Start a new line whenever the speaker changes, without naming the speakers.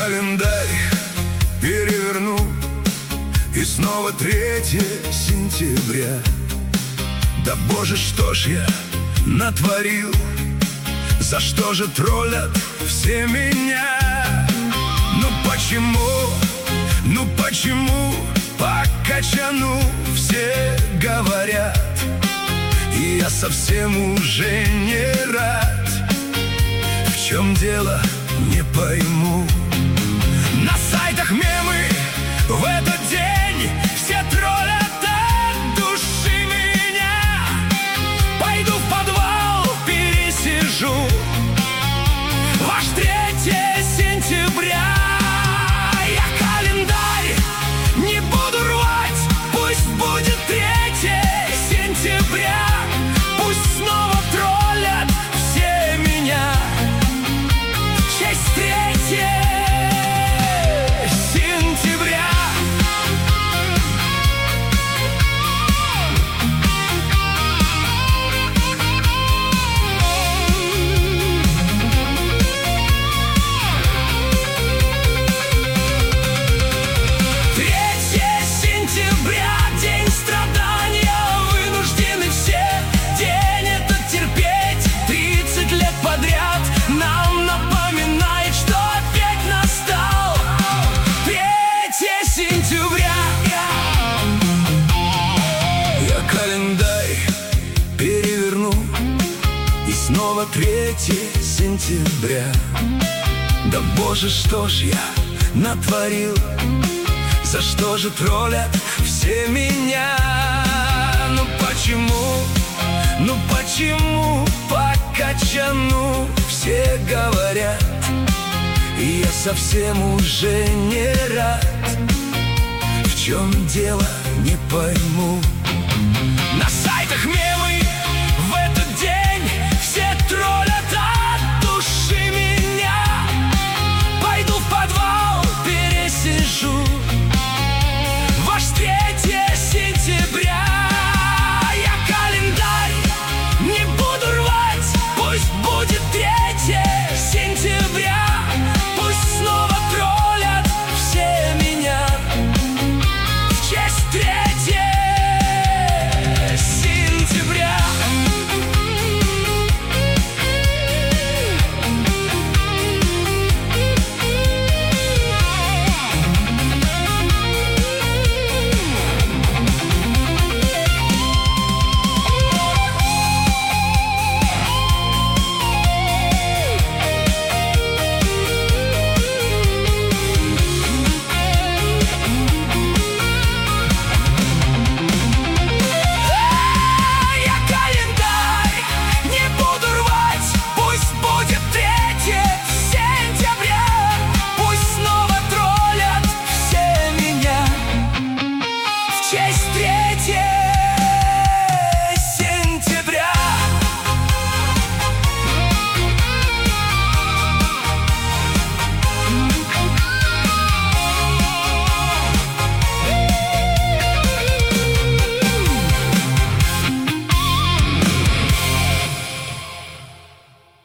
календарь переверну, и снова 3 сентября. Да боже, что ж я натворил? За что же троллят все меня? Ну почему по качану все говорят, и я совсем уже не рад? В чем дело, не пойму. На сайтах мемы в этот день все троллят от души меня. Пойду в подвал, пересижу ваш 3 сентября. Я календарь не буду рвать, пусть будет 3 сентября. Пусть снова троллят все меня в честь 3 сентября. Я календарь переверну, и снова 3 сентября. Да боже, что ж я натворил? За что же троллят все меня? Ну почему по качану все говорят, и я совсем уже не рад? В чем дело, не пойму. На сайтах